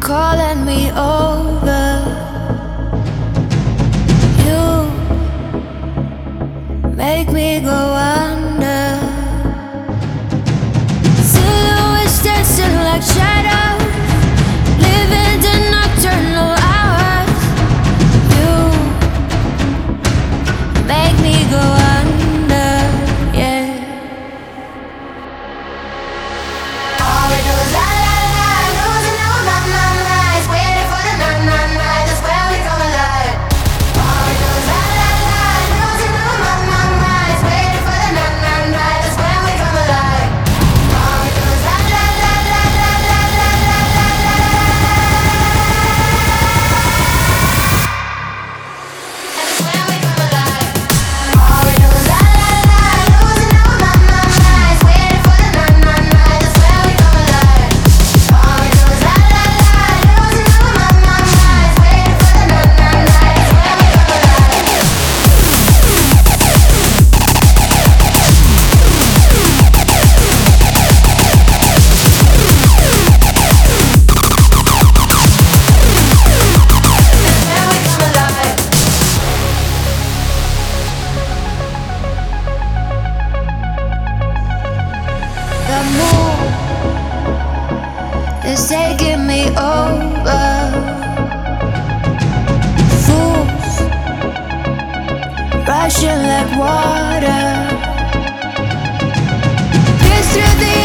calling me over. You make me go under. Silhouettes dancing like shadows, living the nocturnal hours. You make me go under, yeah. All we do is la la la, losing our minds, waiting for the night, night, night. That's where we come alive. All we do is la la la, losing our minds, waiting for the night, night, night. That's where we come alive. All we do is la la la la la la la la la la. That's where we come alive. All we do is la la la, losing our minds, waiting for the night, night, night. That's where we come alive. All we do is la la la, losing our minds, waiting for the night, night, night. That's where we come alive. The moon is taking me over. Fools rushing like water. Pierce through the